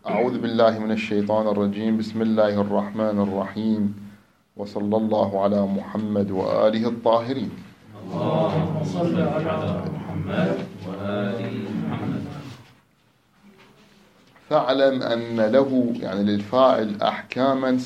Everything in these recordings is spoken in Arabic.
أعوذ بالله من الشيطان الرجيم. بسم الله الرحمن الرحيم، وصلى الله على محمد وآله الطاهرين. اللهم صل على محمد وآل محمد. فاعلم أن له يعني للفاعل أحكاما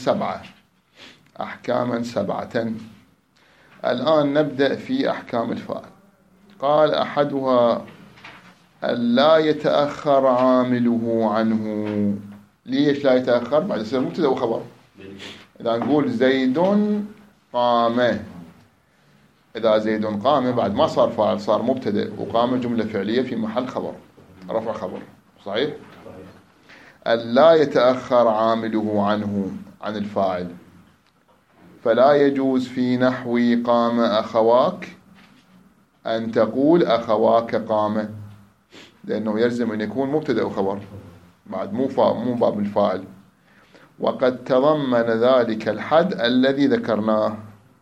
سبعة. الآن نبدأ في أحكام الفاعل. قال أحدها ألا يتأخر عامله عنه. ليش لا يتأخر؟ بعد يصير مبتدأ وخبر. إذا نقول زيد قام، إذا زيد قام بعد ما صار فاعل، صار مبتدأ، وقام جملة فعلية في محل خبر، رفع خبر. صحيح؟ ألا يتأخر عامله عنه عن الفاعل، فلا يجوز في نحو قام أخواك أن تقول أخواك قام، لأنه يلزم أن يكون مبتدأ وخبر بعد، مو باب الفاعل. وقد تضمن ذلك الحد الذي ذكرناه.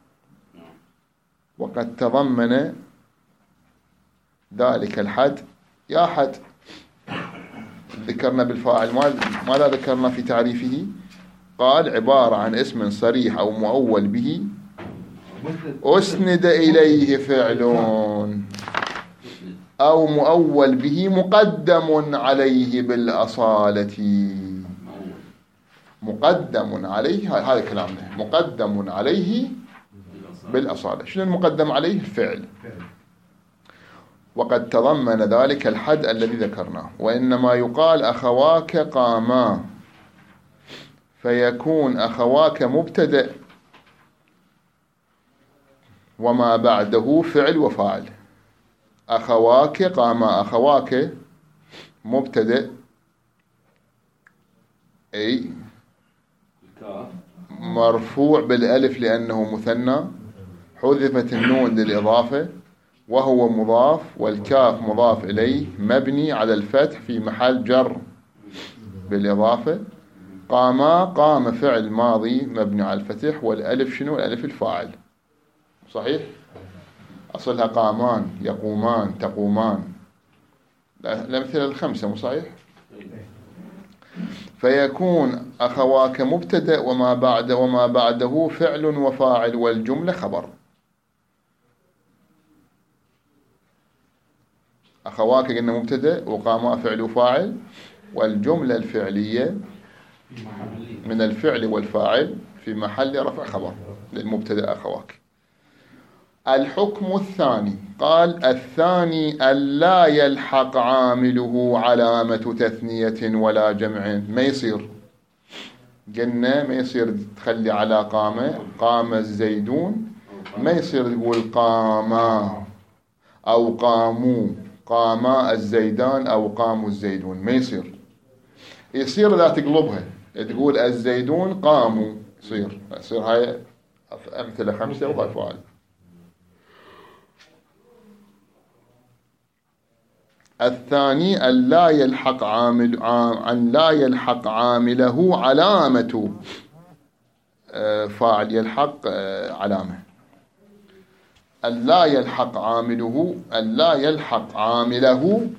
وقد تضمن ذلك الحد، يا حد ذكرنا بالفاعل، ماذا ذكرنا في تعريفه؟ قال عبارة عن اسم صريح أو مؤول به أسند إليه فعل، أو مؤول به مقدم عليه بالأصالة. مقدم عليه، هذا كلامنا، مقدم عليه بالأصالة. شنو المقدم عليه؟ الفعل. وقد تضمن ذلك الحد الذي ذكرناه. وإنما يقال أخواك قاما، فيكون أخواك مبتدأ وما بعده فعل وفاعل. أخواك قاما، أخواك مبتدأ أي مرفوع بالألف لأنه مثنى، حذفت النون للإضافة، وهو مضاف، والكاف مضاف إليه مبني على الفتح في محل جر بالإضافة. قاما، قام فعل ماضي مبني على الفتح، والألف شنو؟ الألف الفاعل. صحيح؟ أصلها قامان، يقومان، تقومان، الأمثلة الخمسة. مو صحيح؟ فيكون أخواك مبتدأ وما بعده فعل وفاعل، والجملة خبر. أخواك قلنا مبتدأ، وقاما فعل وفاعل، والجملة الفعلية من الفعل والفاعل في محل رفع خبر للمبتدأ أخواك. الحكم الثاني، قال الثاني ألا يلحق عامله علامة تثنية ولا جمع. ما يصير، قلنا ما يصير تخلي على قام الزيدون، ما يصير تقول قاما أو قاموا، قاما الزيدان أو قاموا الزيدون، ما يصير لا تقلبها تقول الزيدون قاموا، يصير هاي أمثلة خمسة وهاي فعال. الثاني أن لا يلحق عامله علامة فاعل، يلحق علامة. أن لا يلحق عامله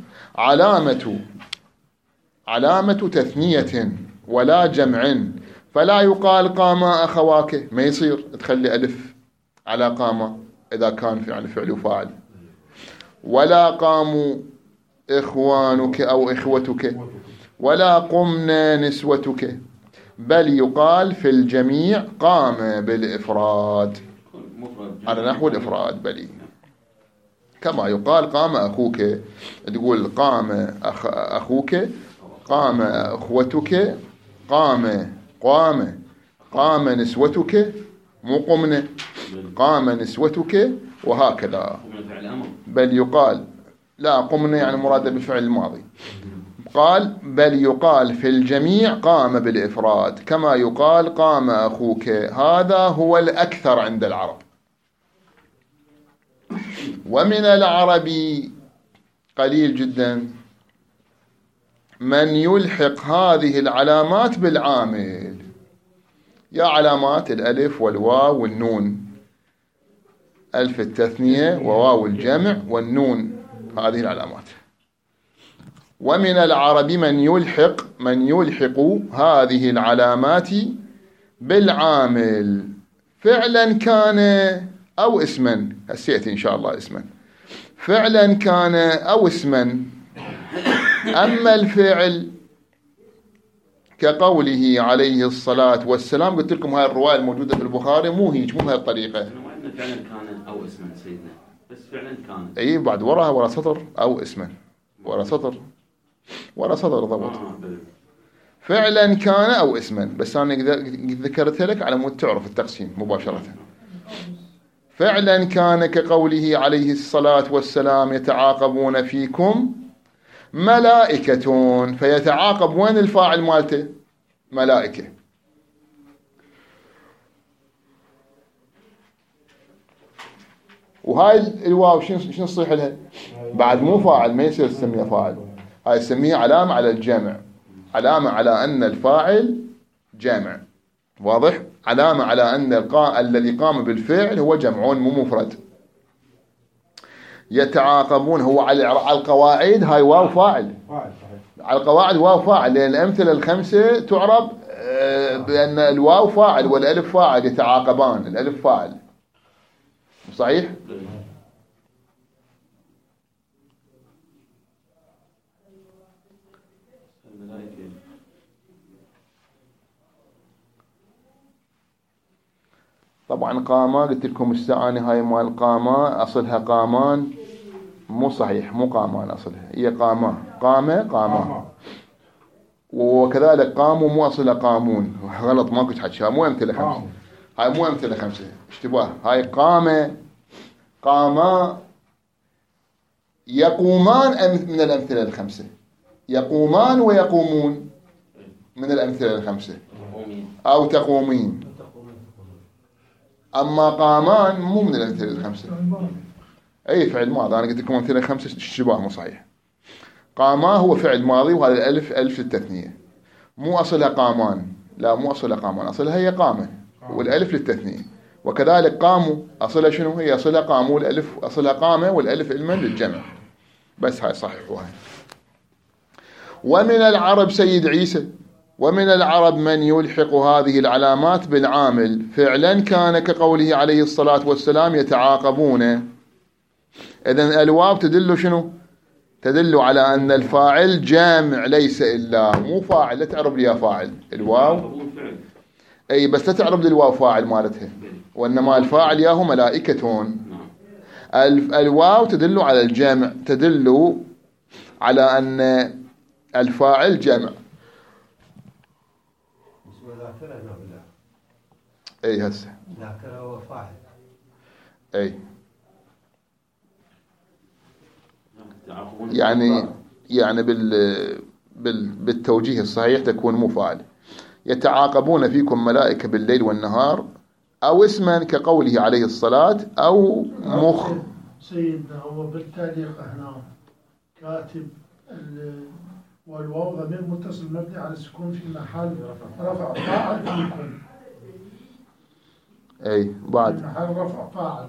علامة تثنية ولا جمع، فلا يقال قام أخواك. ما يصير تخلي ألف على قام إذا كان فعل وفاعل. ولا قاموا إخوانك أو إخوتك، ولا قمنا نسوتك، بل يقال في الجميع قام بالإفراد على نحو الإفراد بلي. كما يقال قام أخوك، تقول قام أخوك، قام أخوتك، قام نسوتك، مو قمنا، قام نسوتك، وهكذا. بل يقال لا قمنا يعني مراد بالفعل الماضي. قال بل يقال في الجميع قام بالإفراد، كما يقال قام أخوك. هذا هو الأكثر عند العرب. ومن العرب قليل جدا من يلحق هذه العلامات بالعامل، يا علامات الألف والواو والنون، ألف التثنية وواو الجمع والنون، هذه العلامات. ومن العرب من يلحق هذه العلامات بالعامل فعلا كان أو اسما. هسيأتي إن شاء الله اسما. فعلا كان أو اسما. أما الفعل كقوله عليه الصلاة والسلام، قلت لكم هاي الرواية الموجودة في البخاري مو هاي الطريقة. فعلا كان أو اسما سيدنا، بس فعلا كان. أي بعد وراها ورا سطر أو اسما، ورا سطر ضبط. فعلا كان أو اسما، بس أنا ذكرتها لك على مود تعرف التقسيم مباشرة. فعلا كان كقوله عليه الصلاة والسلام يتعاقبون فيكم ملائكة، فيتعاقب وين الفاعل مالته؟ ملائكة. وهاي الواو شنو تصيح لها؟ بعد مو فاعل، ما يصير تسميها فاعل، هاي تسميها علامة على الجمع، علامة على أن الفاعل جامع. واضح؟ علامة على أن الذي قام بالفعل هو جمع مو مفرد. يتعاقبون هو على القواعد هاي واو فاعل، على القواعد واو فاعل، لأن الأمثلة الخمسة تعرب بأن الواو فاعل والألف فاعل. يتعاقبان الألف فاعل، صحيح؟ طبعا قاما قلت لكم الساعة هاي مال قاما أصلها قامان، مو صحيح، مو قامان أصلها، هي قاما. وكذلك قاموا مو أصلها قامون، غلط ماكو حكي، مو أمثلة خمسة، هاي مو أمثلة خمسة، اشتباه. هاي قاما يقومان من الأمثلة الخمسة، يقومان ويقومون من الأمثلة الخمسة، أو تقومين. أما قامان مو من الأمثلة الخمسة، أي فعل ماضي. أنا قلت لكم أمثلة خمسة اشتباه، مو صحيح. قاما هو فعل ماضي، وهذا الألف ألف للتثنية، مو أصلها قامان، لا مو أصلها قامان، أصلها هي قامة والألف للتثنية. وكذلك قاموا أصلها شنو؟ هي أصلها قاموا، الألف أصلها قامة والألف علما للجمع. بس هاي صحيحوها. ومن العرب سيد عيسى، ومن العرب من يلحق هذه العلامات بالعامل فعلا كان كقوله عليه الصلاة والسلام يتعاقبون. إذن الواو تدل شنو؟ تدل على أن الفاعل جامع ليس إلا، مو فاعل. لا تعرب لي يا فاعل الواو، أي بس لا تعرب لي الواو فاعل مالتها، وإنما الفاعل ياهو ملائكة. الواو تدل على الجمع، تدل على أن الفاعل جمع. اي هسه ذاكرة هو فاعل. اي يعني بالتوجيه الصحيح تكون مو فاعل. يتعاقبون فيكم ملائكة بالليل والنهار، أو اسما كقوله عليه الصلاة، أو سيدنا هو بالتاليق هنا كاتب والواو ضمير متصل مبني على السكون في محل رفع فاعل فيكم. اي بعد في محل رفع فاعل،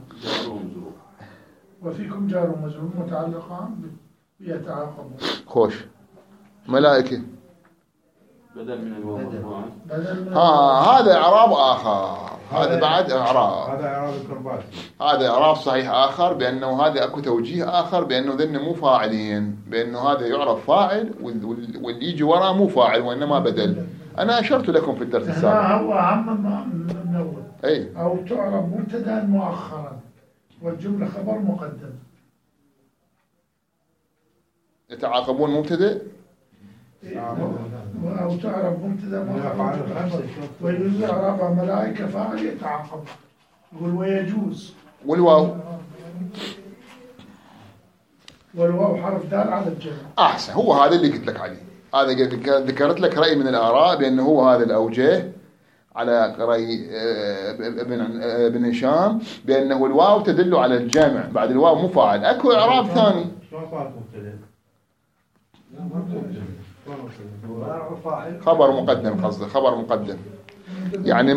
وفيكم جار ومجرور متعلقان بيتعاقبون. خوش ملائكة بدل من الواو هذا إعراب آخر، هذا بعد إعراب، هذا إعراب الكرباسي، هذا إعراب صحيح آخر، بأنه هذا أكو توجيه آخر، بأنه ذن مو فاعلين، بأنه هذا يعرف فاعل واللي يجي وراه مو فاعل وإنما بدل. أنا أشرت لكم في الدرس السابق. هو عم من أول. أي أو تعرب مبتدا مؤخرا والجملة خبر مقدم. يتعاقبون مبتدا، أو تعرب مبتدا مؤخرا ويجوز إعرابها ملائكة فاعل يتعاقب. يقول ويجوز، والواو حرف دال على الجمع. أحسن، هو هذا اللي قلت لك عليه. هذا ذكرت لك رأي من الآراء بأنه هو هذا الأوجه على رأي ابن هشام، بأنه الواو تدل على الجمع، بعد الواو مو فاعل. أكو إعراب ثاني. خبر مقدم، قصده خبر مقدم، يعني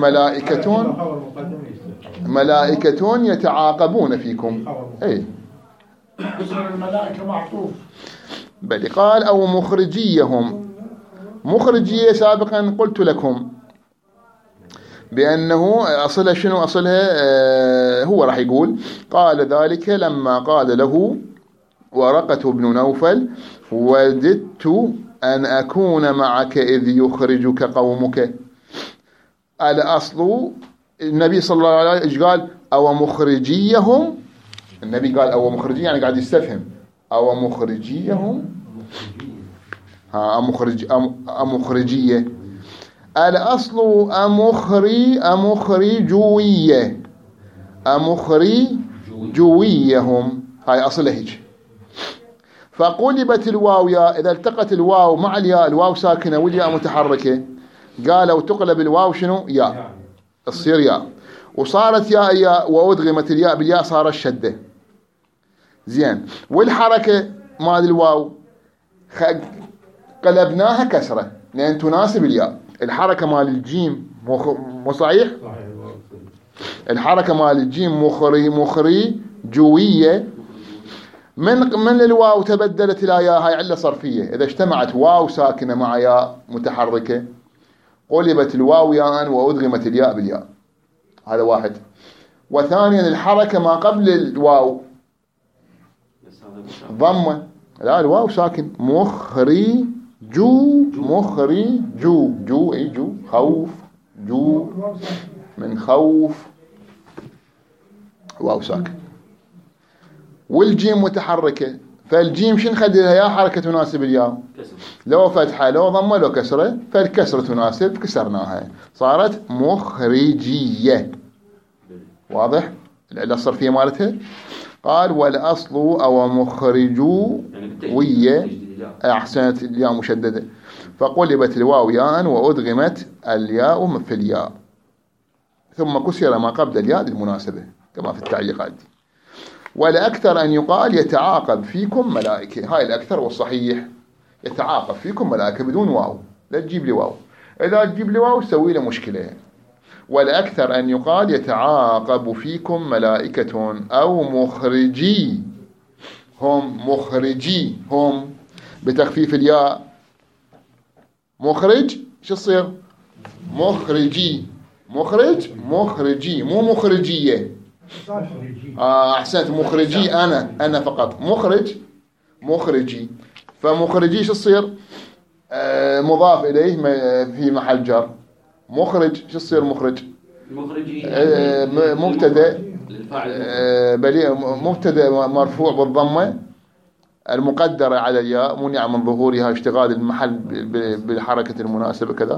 ملائكة يتعاقبون فيكم. أي يصير الملائكة معطوف. بل قال أو مخرجيهم. مخرجية سابقا قلت لكم بأنه أصلها شنو؟ أصلها هو راح يقول قال ذلك لما قال له ورقة بن نوفل وددت أن أكون معك إذ يخرجك قومك. الأصل النبي صلى الله عليه وسلم قال أو مخرجيهم. النبي قال أو مخرجي يعني قاعد يستفهم أو مخرجيهم أمخرجية. الأصل أمخرجوية أمخرجويهم هاي أصلها هيك. فقلبت الواو ياء إذا التقت الواو مع الياء، الواو ساكنة والياء متحركة، قالوا تقلب الواو شنو؟ ياء، تصير ياء، وصارت ياء وأدغمت الياء بالياء صارت شدة. زين، والحركة مال الواو قلبناها كسرة لأن تناسب الياء. الحركة مال الجيم مو صحيح؟ الحركة مال الجيم مخري جوية من الواو تبدلت إلى ياء، هاي علة صرفية. إذا اجتمعت واو ساكنة مع ياء متحركة قلبت الواو ياء وأدغمت الياء بالياء، هذا واحد. وثانيا الحركة ما قبل الواو ضمة، لا الواو ساكن مخري جو اي جو خوف جو من خوف، واو ساكن. والجيم متحركة، فالجيم شن نخلي لها يا حركة تناسب الياء، لو فتحة لو ضمة لو كسرة، فالكسرة تناسب كسرناها صارت مخرجية. واضح العلة الصرفية مالتها؟ قال والأصل أو مخرجوية أحسنت الياء مشددة، فقلبت الواو ياء وأدغمت الياء في الياء ثم كسر ما قبل الياء للمناسبة كما في التعليقات. والأكثر أن يقال يتعاقب فيكم ملائكة، هاي الأكثر والصحيح يتعاقب فيكم ملائكة بدون واو، لا تجيب لي واو، إذا تجيب لي واو تسوي له مشكلة. والأكثر أن يقال يتعاقب فيكم ملائكة أو مخرجي هم بتخفيف الياء. مخرج شو تصير؟ مخرجي مخرجي مو مخرجية. أحسنت، مخرجي أنا فقط، مخرجي. فمخرجي شو تصير؟ مضاف إليه في محل جر. مخرج شو تصير؟ مخرجي مبتدأ مبتدأ مرفوع بالضمة المقدرة على الياء منع من ظهورها اشتغال المحل بالحركة المناسبة كذا.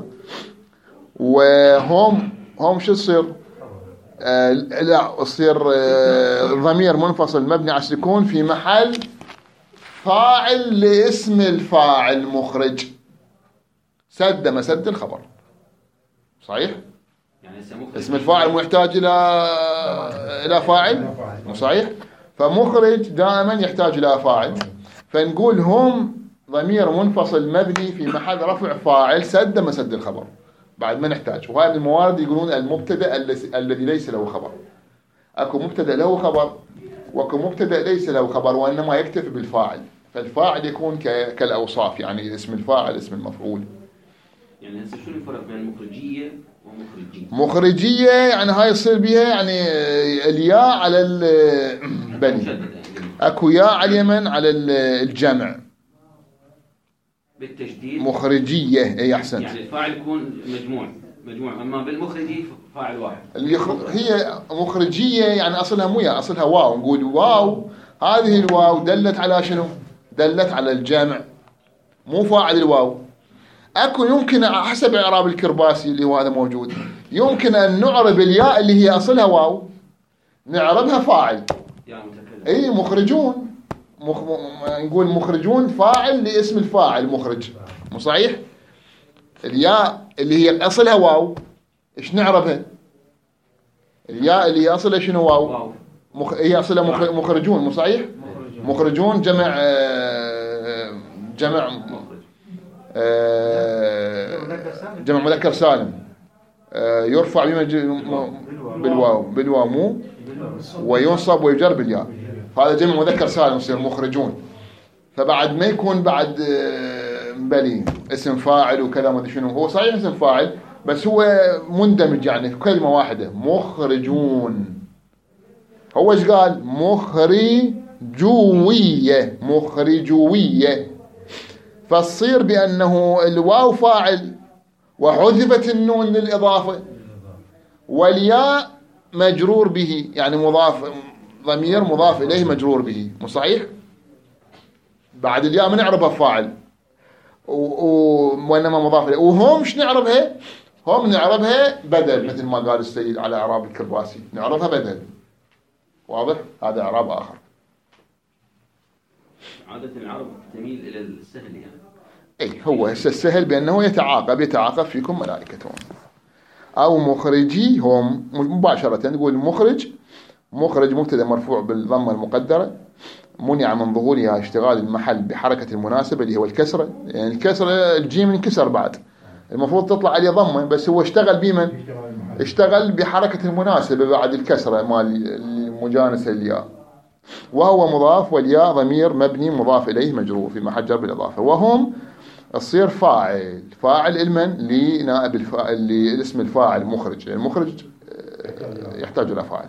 وهم شو تصير؟ لا تصير ضمير منفصل مبني على السكون في محل فاعل لاسم الفاعل مخرج، سد مسد الخبر. صحيح؟ يعني اسم الفاعل محتاج إلى فاعل، صحيح؟ فمخرج دائما يحتاج إلى فاعل، فنقول هم ضمير منفصل مبني في محل رفع فاعل سد مسد الخبر بعد ما نحتاج. وهذه الموارد يقولون المبتدأ الذي ليس له خبر. أكو مبتدأ له خبر وأكو مبتدأ ليس له خبر وإنما يكتفي بالفاعل، فالفاعل يكون كالأوصاف، يعني اسم الفاعل اسم المفعول. يعني هسه شو الفرق بين المخرجية ومخرجي؟ مخرجية يعني هاي يصير بها يعني الياء على البني، أكو ياء على اليمن على الجمع بالتشديد مخرجية. اي احسنت، يعني الفاعل يكون مجموع، اما بالمخرجي فاعل واحد. هي مخرجية يعني اصلها مو ياء، اصلها واو. نقول واو، هذه الواو دلت على شنو؟ دلت على الجمع، مو فاعل الواو. اكو يمكن حسب اعراب الكرباسي اللي هو هذا موجود، يمكن ان نعرب الياء اللي هي اصلها واو نعربها فاعل. اي مخرجون نقول مخرجون فاعل لاسم الفاعل مخرج، مو صحيح؟ الياء اللي هي اصلها واو ايش نعربها؟ الياء اللي هي اصلها شنو؟ واو. هي اصلها مخرجون، مو صحيح؟ مخرجون جمع جمع مذكر سالم يرفع بالواو مو، وينصب ويجر بالياء، هذا جمع مذكر سالم يصير مخرجون. فبعد ما يكون بعد بلي اسم فاعل وكذا ما ادري شنو، هو صحيح اسم فاعل بس هو مندمج يعني في كلمة واحدة، مخرجون. هو ايش قال؟ مخرجوية، مخرجوية. فتصير بأنه الواو فاعل وحذفت النون للإضافة، والياء مجرور به، يعني مضاف، ضمير مضاف إليه مجرور به، مو صحيح؟ بعد الياء ما نعرفها فاعل وإنما مضاف إليه. وهم شو نعرفها؟ هم نعرفها بدل، مثل ما قال السيد على إعراب الكرباسي، نعرفها بدل. واضح؟ هذا إعراب آخر. عادة العرب تميل إلى السهل يعني. اي هو السهل بأنه يتعاقب فيكم ملائكتهم. أو مخرجي هم مباشرة نقول مخرج مبتدأ مرفوع بالضمة المقدرة، منع من ظهورها اشتغال المحل بحركة المناسبة اللي هو الكسرة، يعني الكسرة الجيم انكسر بعد، المفروض تطلع عليه ضمة بس هو اشتغل بمن؟ اشتغل بحركة المناسبة بعد الكسرة مال المجانسة الياء، وهو مضاف، والياء ضمير مبني مضاف إليه مجرور في محل جر بالإضافة. وهم تصير فاعل المن لنائب الفاعل لاسم الفاعل مخرج، يعني المخرج يحتاج إلى فاعل.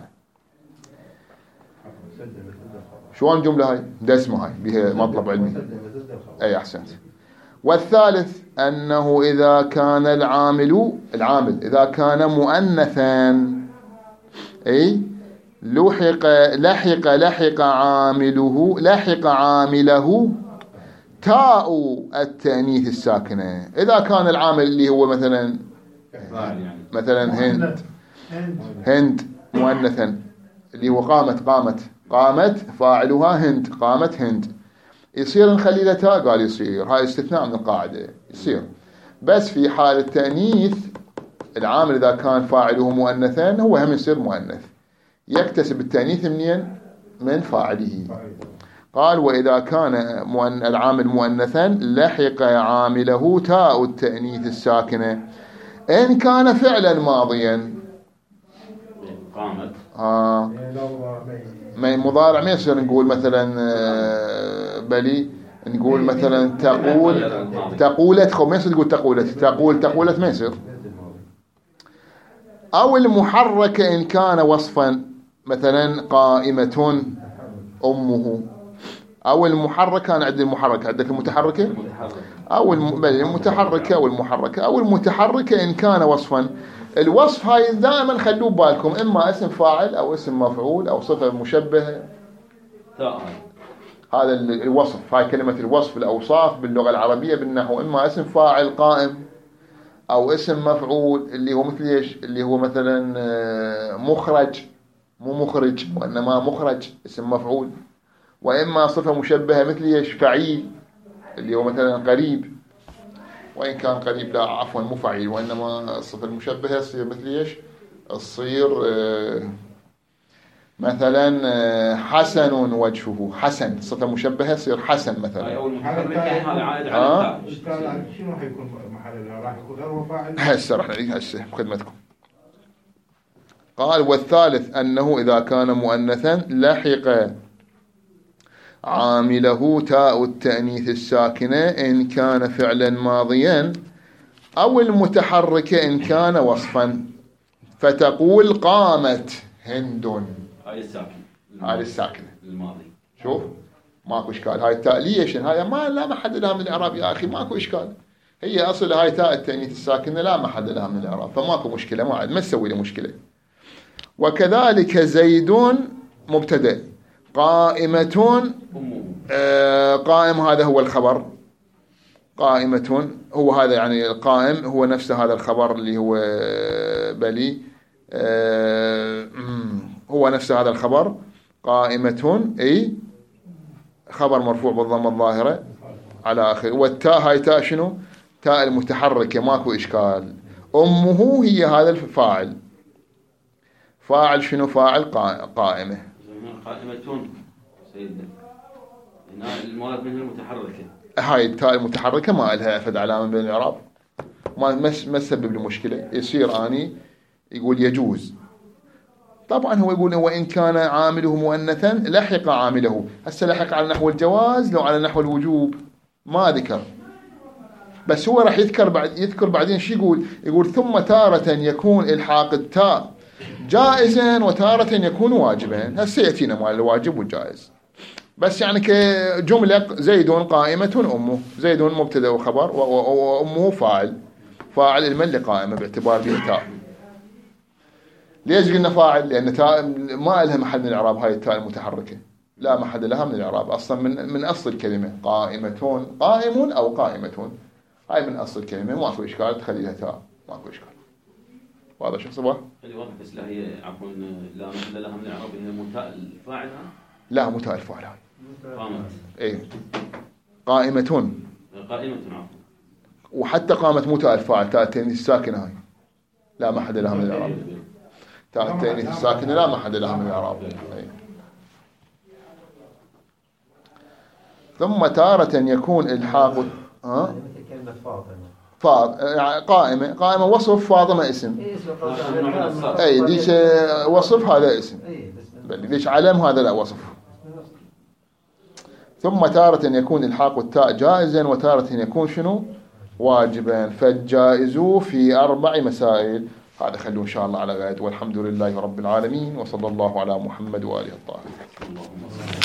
شلون الجملة هاي؟ ده اسمه هاي بها مطلب علمي. أي أحسنت. والثالث أنه إذا كان العامل إذا كان مؤنثا، أي لحق عامله تاء التأنيث الساكنة. إذا كان العامل اللي هو مثلا هند مؤنثا، اللي هو قامت فاعلها هند، قامت هند، يصير نخلي له تاء؟ قال يصير، هاي استثناء من القاعدة، يصير بس في حال التأنيث. العامل إذا كان فاعله مؤنثا هو هم يصير مؤنث، يكتسب التأنيث منين؟ من فاعله. قال وإذا كان العامل مؤنثا لحق عامله تاء التأنيث الساكنة إن كان فعلا ماضيا. قامت مضارع ما يصير نقول مثلا بلي، نقول مثلا تقولت، خو ما يصير تقول تقولت ما يصير. أو المحركة إن كان وصفا، مثلا قائمة أمه. أو المحركة، أنا عندي المحركة، عندك المتحركة أو المتحركة أو المحركة. أو المتحركة إن كان وصفا. الوصف هاي دائما خلوه بالكم، إما اسم فاعل أو اسم مفعول أو صفة مشبهة. هذا الوصف، هاي كلمة الوصف، الأوصاف باللغة العربية بالنحو، إما اسم فاعل قائم أو اسم مفعول اللي هو مثل إيش؟ اللي هو مثلا مخرج، مو مخرج وإنما مخرج اسم مفعول. وإما صفة مشبهة مثل إيش؟ فعيل اللي هو مثلا قريب، وإن كان قريب لا عفوا مو فعيل، وإنما الصفة المشبهة تصير مثل إيش؟ تصير مثلا حسن وجهه، حسن صفة مشبهة تصير حسن مثلا. شنو حيكون محل؟ راح يكون هو فاعل. هسه راح نعيد هسه بخدمتكم. قال والثالث أنه إذا كان مؤنثا لحق عامله تاء التأنيث الساكنة إن كان فعلا ماضيا، أو المتحركة إن كان وصفا، فتقول قامت هند. هاي الساكنة الماضي. شوف ماكو إشكال، هاي التاء ليش؟ هاي ما لا محل لها من الإعراب يا أخي، ماكو إشكال، هي أصل هاي تاء التأنيث الساكنة لا محل لها من الإعراب، فماكو مشكلة، ما تسوي لي مشكلة. وكذلك زيد مبتدأ، قائمة قائم هذا هو الخبر، قائمة هو هذا يعني القائم هو نفس هذا الخبر اللي هو بلي، هو نفس هذا الخبر قائمة، أي خبر مرفوع بالضمة الظاهرة على آخر. والتاء هاي تاء شنو؟ تاء المتحركة، ماكو إشكال. أمه هي هذا الفاعل، فاعل شنو؟ فاعل قائمة. قائمة سيدنا هنا المراد منها المتحركة، هاي التاء المتحركة ما لها أفد علامة من الإعراب، ما تسبب لي مشكلة. يصير أني يقول يجوز طبعا هو يقول وإن كان عامله مؤنثا لحق عامله. هسه لحق على نحو الجواز لو على نحو الوجوب ما ذكر، بس هو راح يذكر بعدين شو يقول ثم تارة يكون إلحاق التاء جائزا وتارة يكون واجبا. هسه يأتينا مال الواجب والجائز، بس يعني كجملة زيد قائمة أمه، زيد مبتدأ وخبر وأمه فاعل المل قائمة باعتبار به تاء. ليش قلنا فاعل؟ لأن تاء ما لها محل من الإعراب، هاي التاء المتحركة لا محل لها من الإعراب أصلا من أصل الكلمة قائمة، قائم أو قائمة، هاي من أصل الكلمة ماكو إشكال تخلي لها تاء ماكو إشكال. واضح شو صباح؟ اللي واضح بس لا هي عفوا لا محل لها من الإعراب، هي متاء الفاعل. لا متاء الفاعل هاي قامت إيه قائمة عفوا، وحتى قامت متاء الفاعل تاء التأنيث الساكنة هاي لا محل لها من الإعراب، تاء التأنيث الساكنة لا محل لها من الإعراب. ثم تارة يكون إلحاق قائمة وصف، فاطمة اسم، أي ليش وصف هذا اسم، ليش علم هذا لا وصف. ثم تارة يكون إلحاق التاء جائزا وتارة يكون شنو واجبا. فالجائز في 4 مسائل. هذا خلوه إن شاء الله على غاية، والحمد لله رب العالمين، وصلى الله على محمد وآله الطاهرين.